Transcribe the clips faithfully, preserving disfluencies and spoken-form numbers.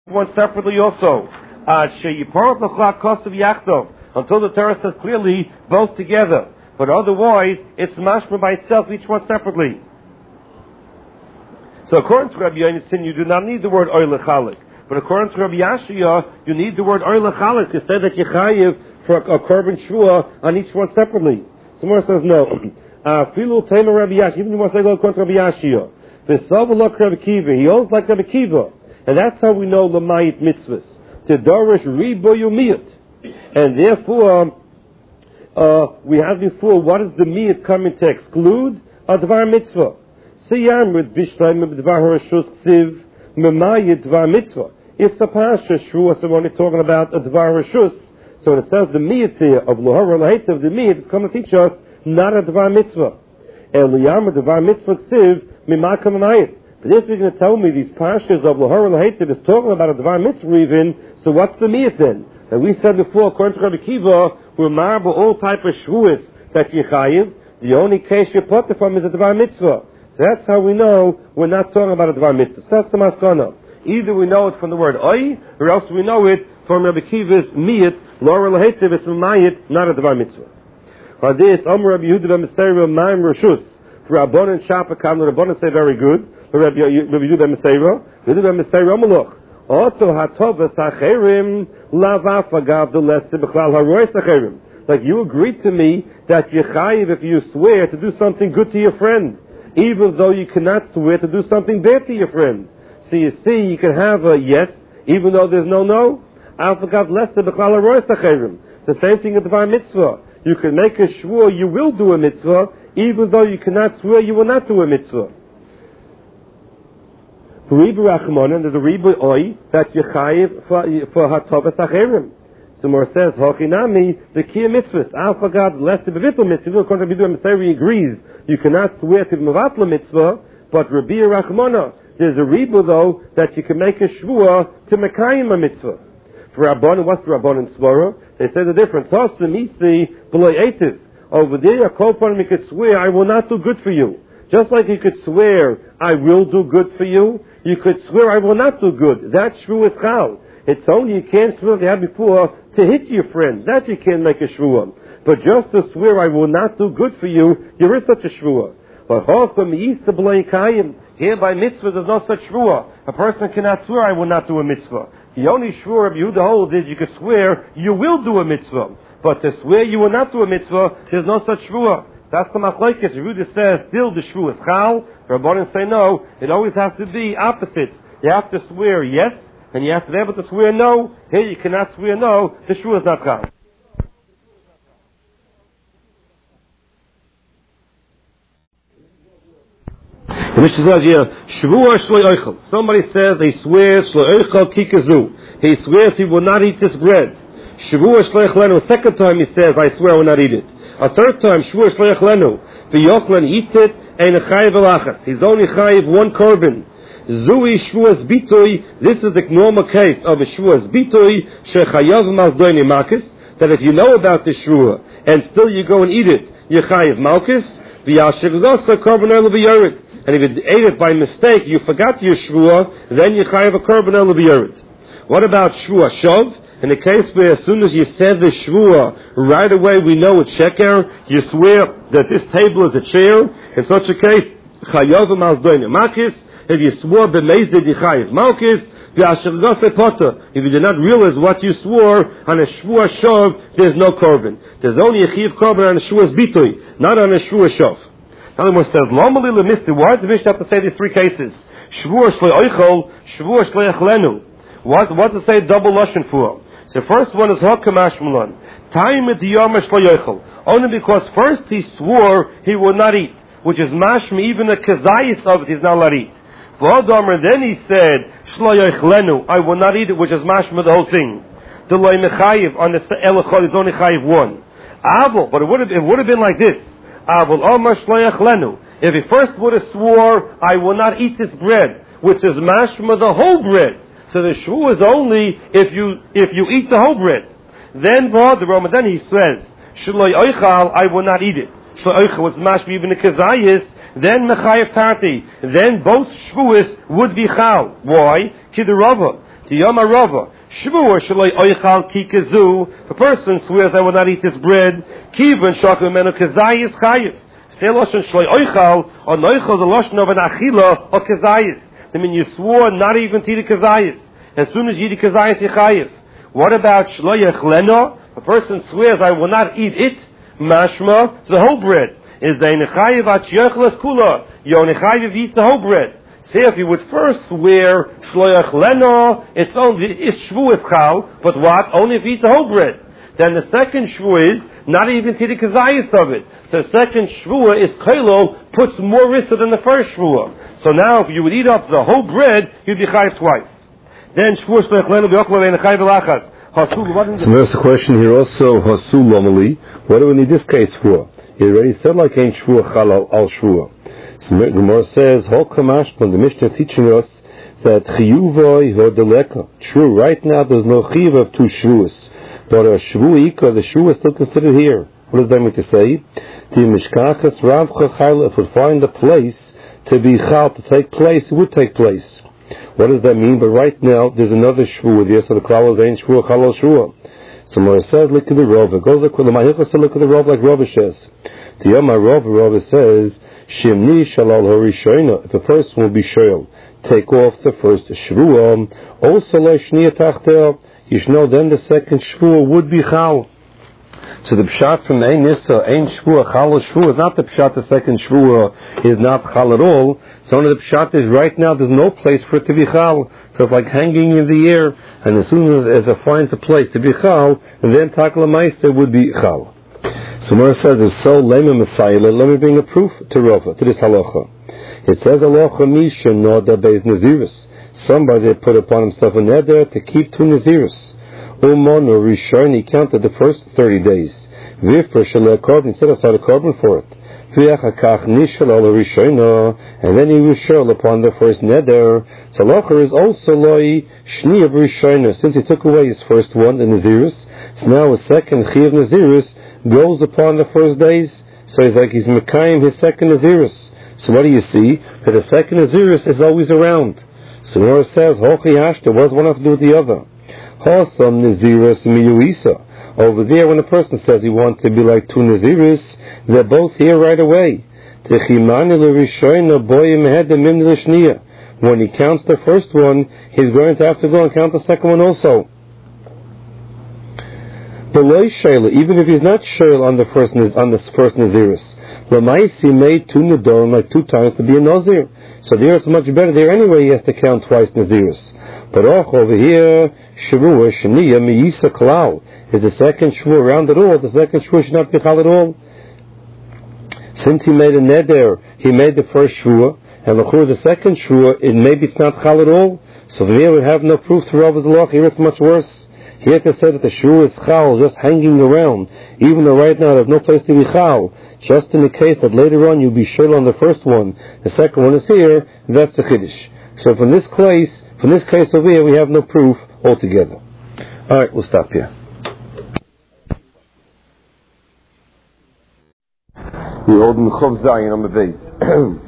one separately also. Uh, until the Torah says clearly both together. But otherwise, it's mashma by itself, each one separately. So according to Rabbi Yonasan, you do not need the word oy lechalik. But according to Rabbi Yashia, you need the word oy lechalik to say that you chayiv for a, a korban shvua on each one separately. Someone says no. Filu tema Rabbi Yashia. Even you want to say according to Rabbi Yashia. V'sav Rabbi Kiva. He holds like Rabbi Kiva. And that's how we know Lamayit mitzvahs. To Dorish Ribo Yumiyat. And therefore, uh, we have before, what does the miyat coming to exclude? A Dvar mitzvah. Siyam with Bishlayim of Dvar Harashus Ksiv Memayit Dvar mitzvah. If the Pasha Shua is only talking about a Dvar Harashus, so when it says the miyat here of Lohar Lahait of the miyat, it's going to teach us not a Dvar mitzvah. And Liyam of Dvar mitzvah Ksiv Mimaka Memayit. But if you're going to tell me these pashas of Lahar Lahaitiv is talking about a Dvar Mitzvah even, so what's the miyat then? And we said before, according to Rabbi Kiva, we're marble all type of shvuas that you chayiv. The only case you put from is a Dvar Mitzvah. So that's how we know we're not talking about a Dvar Mitzvah. So that's the maskana. Either we know it from the word oy, or else we know it from Rabbi Kiva's miyat, Lahar Lahaitiv, it's from mayit, not a Dvar Mitzvah. For this, Omer Rabbi Yehuda B'Meseira Ma'im Rashus. For Rabban and Shapakam, the Rabban say very good. Rabbi Yehuda B'Meseira, Yehuda B'Meseira Amalach. Oto hatovas hacherim lavav agav the lester b'chlal harois hacherim. Like you agreed to me that you chayiv if you swear to do something good to your friend, even though you cannot swear to do something bad to your friend. So you see, you can have a yes, even though there's no no. Al agav lester b'chlal harois hacherim. The same thing in the Dvar Mitzvah. You can make a shvur, you will do a mitzvah, even though you cannot swear you will not do a mitzvah. Ribu Rachmon, and there's a Ribu Oy that you chayiv for for Hatovas Acherim. Somewhere says Hochinami the Kiyah Mitzvahs. Alpha God less the Bevitel Mitzvah. According to Rabbi Meseiri agrees you cannot swear to the Mevatla Mitzvah, but Rabbi Rachmona there's a Ribu though that you can make a shvua to Mekayim a Mitzvah. For Rabbanan, what's the Rabbanan Svara? They say the difference. Hosamisi B'loi Eitiv. Over there, a Kolpan you could swear I will not do good for you. Just like you could swear I will do good for you, you could swear I will not do good. That shvu is chal. It's only you can't swear like you had before to hit your friend. That you can't make a shvuah. But just to swear I will not do good for you, there is such a shvuah. But here by mitzvah there's no such shvuah. A person cannot swear I will not do a mitzvah. The only shvuah of Yehuda holds is you could swear you will do a mitzvah. But to swear you will not do a mitzvah, there's no such shvuah. That's the machlokes. Yehuda says still the shvu is chal. Rabbanan say no. It always has to be opposites. You have to swear yes, and you have to be able to swear no. Here you cannot swear no. The shvu is not chal. The Mishnah says here, shvu shloi oichel. Somebody says he swears shloi oichel kikazu. He swears he will not eat this bread. Shvu shloi ochlenu. The second time he says I swear I will not eat it. A third time, Shvuah Shloach Lenu. The Yochlan eats it, and a Chayiv Elachas. He's only Chayiv one korban. Zui Shvuas Bitui. This is the normal case of a Shvuas Bitui, Shechayav Maldoini Makis, that if you know about the Shvuah, and still you go and eat it, you Chayiv Malkis, V'yashigdosa Korban Elu B'Yorid. And if you ate it by mistake, you forgot your Shvuah, then you Chayiv a Korban Elu B'Yorid. What about Shvuah Shov? In the case where as soon as you said the shvuah, right away we know it's sheker, you swear that this table is a chair. In such a case, chayav maldoin makis. If you swore b'meizid yichayiv malkis, v'ashergase potter. If you did not realize what you swore on a shvuah shov, there's no korban. There's only a chiv korban on a shvuah bitui, not on a shvuah shov. Another one says, Lomali lemisti. Why does the Mishnah have to say these three cases? Shvuah shloi oichol, shvuah shloi achlenu. What what to say double lashon for? So first one is Hakamash Mulan. Time at the Yom Shloyochel. Only because first he swore he would not eat, which is mashma, even the kazayis of it he's not allowed to eat. V'odomer, then he said, Shloyochlenu, I will not eat it, which is mashma the whole thing. The loy mechayiv on the elachol is only chayiv one. Avol, but it would have it would have been like this. Avol Omer Shloyochlenu. If he first would have swore, I will not eat this bread, which is mashma the whole bread. So the shvu is only if you if you eat the whole bread. Then the Ramadan he says, Shloi oichal, I will not eat it. Shloi oichal was mashma even the kazayis. Then mechayev tarti. Then both shvuas would be chal. Why? Kiderava. Tiyama Rava, Shvua shaloi oichal ki kezu. The person swears, I will not eat this bread. Kivan shakum menu kezayis chayiv. Say lashon shaloi oichal, or noichal the lashon of an achila or kezayis. I mean, you swore not even to eat the kezayis. As soon as you eat the kezayis, you chayiv. What about shaloi echleno? The person swears, I will not eat it. Mashma, the whole bread. Is the nechayiv at yochlas kula. Your nechayiv eats the whole bread. Say if you would first swear shloyach leno, it's only it's shvu chal, but what? Only if you eat the whole bread. Then the second shvu is not even to the kazayis of it. So the second shvu is kailo puts more risk than the first shvu. So now if you would eat up the whole bread, you'd be chayiv twice. Then shvu shloyach leno b'yochla nechayiv elachas. So there's a question here also. Hasul lomali. What do we need this case for? He already said like ain't shvu chal al shvu. So the Gemara says, the Mishnah is teaching us that chiyuvoi hodeleka. True, right now there's no chiyuv of two shvuas, but a shvu ikar, the shvu is still considered here. What does that mean to say? The mishkachas ravcha chayla, if we find a place to be chal, to take place, it would take place. What does that mean? But right now there's another shvu there, so the klal is ain't shvu chal al shvu. So Gemara says, look at the Rav. It goes like the Mahichas, look at the Rav like Rav says. The Yom Rav, Rav says, Shimni shalal harishayna. If a person will be shoyal, take off the first shvuah. Also leishniya tachtel. You should know then the second shvuah would be chal. So the pshat from ein nisa ein shvuah chal shvuah is not the pshat. The second shvuah is not chal at all. So only the pshat is right now there's no place for it to be chal. So it's like hanging in the air, and as soon as, as it finds a place to be chal, and then takla ma'isa would be chal. So Mara says, it's so lema Messiah, let me bring a proof to Rava, to this halacha. It says, halacha misha noda beis naziris. Somebody put upon himself a neder to keep two naziris. Umon or rishon, he counted the first thirty days. Vifra shaleh korban, he set aside a korban for it. V'yachakach nishal al rishona, and then he was shal upon the first neder. So halacha is also loi shni of rishona, since he took away his first one, the naziris. So now a second chi of naziris goes upon the first days, so he's like he's mekayim his second naziris. So what do you see? That the second naziris is always around. So Nora says, Hochi hashta, what does one have to do with the other? Hosam naziris miyuisa. Over there, when a person says he wants to be like two naziris, they're both here right away. When he counts the first one, he's going to have to go and count the second one also. Below shayla, even if he's not shayla on the first on the first naziris, Lamaisi made two nadorim like two times to be a nazir. So there it's much better. There anyway, he has to count twice naziris. But also over here, shavua sheniya miyisa klal is the second shvua around it all. The second shvua should not be chal at all. Since he made a neder, he made the first shvua, and the second shvua, it maybe it's not chal at all. So there we have no proof to Rav's law. Here it's much worse. He had to say that the shvu is chal, just hanging around, even though right now there's no place to be chal. Just in the case that later on you'll be shul on the first one, the second one is here, that's the chiddush. So from this case, from this case over here, we have no proof altogether. All right, we'll stop here. You hold in Chov Zayin on the base.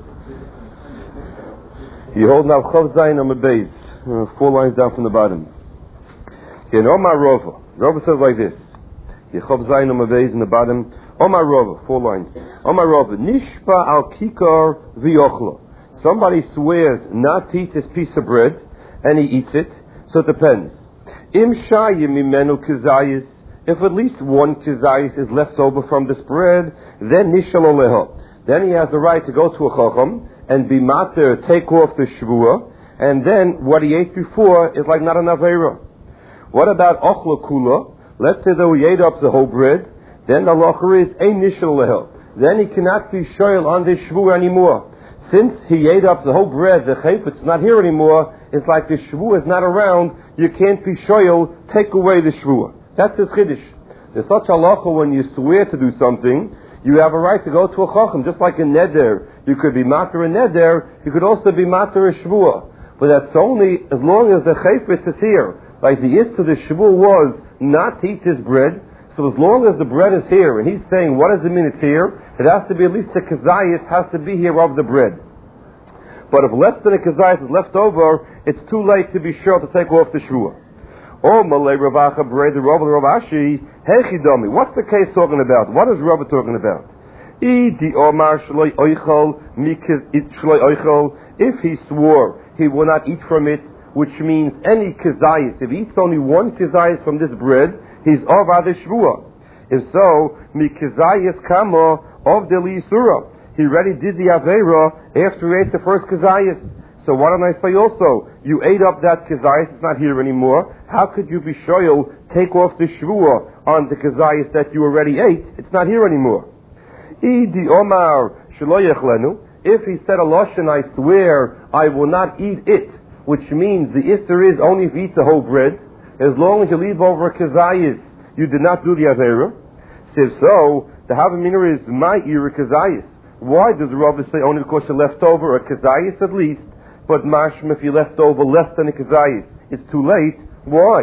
You hold now Chov Zayin on the base, uh, four lines down from the bottom. In Omar Rova, Rova says like this. Yechov Zayin on the base in the bottom. Omar Rova, four lines. Omar Rova, Nishpa al Kikar v'yochlo. Somebody swears not to eat this piece of bread, and he eats it. So it depends. Im shayim imenu kizayis. If at least one kizayis is left over from this bread, then nishal oleho. Then he has the right to go to a chacham and be mater, take off the shvuah, and then what he ate before is like not an avera. What about ochla kula? Let's say that he ate up the whole bread, then the halacha is ein nishal oleho. Then he cannot be shoyel on this shvuah anymore. Since he ate up the whole bread, the chayfet's not here anymore, it's like the shvuah is not around, you can't be shoyel, take away the shvuah. That's his chiddush. There's such halacha when you swear to do something, you have a right to go to a chacham, just like a neder. You could be mater a neder, you could also be mater a shvuah. But that's only as long as the chayfetz is here. Like the is to the shvuah was not to eat this bread, so as long as the bread is here, and he's saying, what does it mean it's here? It has to be at least the kazayis has to be here of the bread. But if less than a kazayis is left over, it's too late to be sure to take off the shvua. Oh, Malay Ravacha Bray, the Rav Rav Ashi, Hechidomi. What's the case talking about? What is Rav talking about? If he swore he will not eat from it, which means any kazayis, if he eats only one kazayis from this bread, he's avad shvua. If so, mikazayis kama of the liisura. He already did the aveira after he ate the first kazayis. So why don't I say also, you ate up that kazayis, it's not here anymore. How could you be shoyel, take off the shvua on the kazayis that you already ate? It's not here anymore. Idi Omar Shaloyechlenu. If he said a lashon, I swear I will not eat it, which means the isser is only if you eat the whole bread. As long as you leave over a kazayis, you did not do the avera. If so, the havamina is my ira kazayis. Why does the Rabbi say only because you left over a kazayis at least, but mashma if you left over less than a kazayis, it's too late? Why?